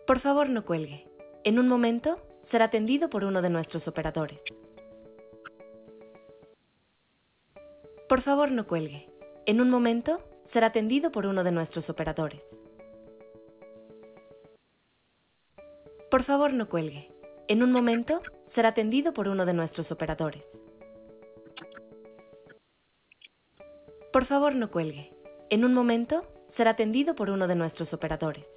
Por favor, no cuelgue. En un momento, será atendido por uno de nuestros operadores. Por favor, no cuelgue. En un momento, será atendido por uno de nuestros operadores. Por favor, no cuelgue. En un momento, será atendido por uno de nuestros operadores. Por favor, no cuelgue. En un momento, será atendido por uno de nuestros operadores.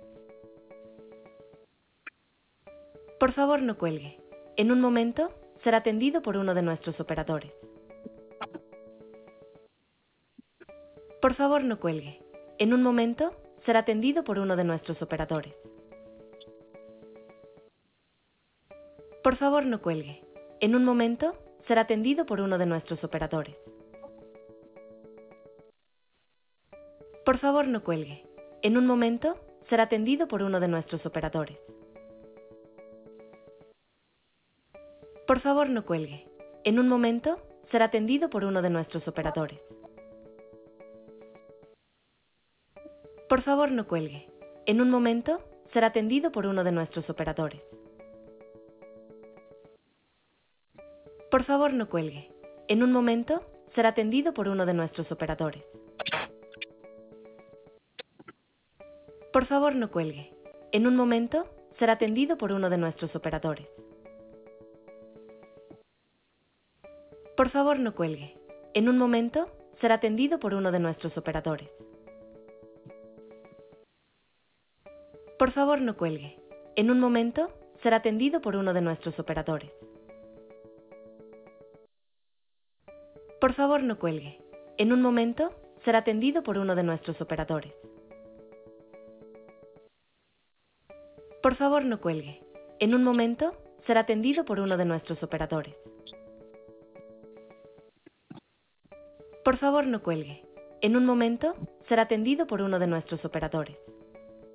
Por favor, no cuelgue. En un momento, será atendido por uno de nuestros operadores. Por favor, no cuelgue. En un momento, será atendido por uno de nuestros operadores. Por favor, no cuelgue. En un momento, será atendido por uno de nuestros operadores. Por favor, no cuelgue. En un momento, será atendido por uno de nuestros operadores. Por favor, no cuelgue. En un momento, será atendido por uno de nuestros operadores. Por favor, no cuelgue. En un momento, será atendido por uno de nuestros operadores. Por favor, no cuelgue. En un momento, será atendido por uno de nuestros operadores. Por favor, no cuelgue. En un momento, será atendido por uno de nuestros operadores. Por favor, no cuelgue. En un momento, será atendido por uno de nuestros operadores. Por favor, no cuelgue. En un momento, será atendido por uno de nuestros operadores. Por favor, no cuelgue. En un momento, será atendido por uno de nuestros operadores. Por favor, no cuelgue. En un momento, será atendido por uno de nuestros operadores. Por favor, no cuelgue. En un momento, será atendido por uno de nuestros operadores.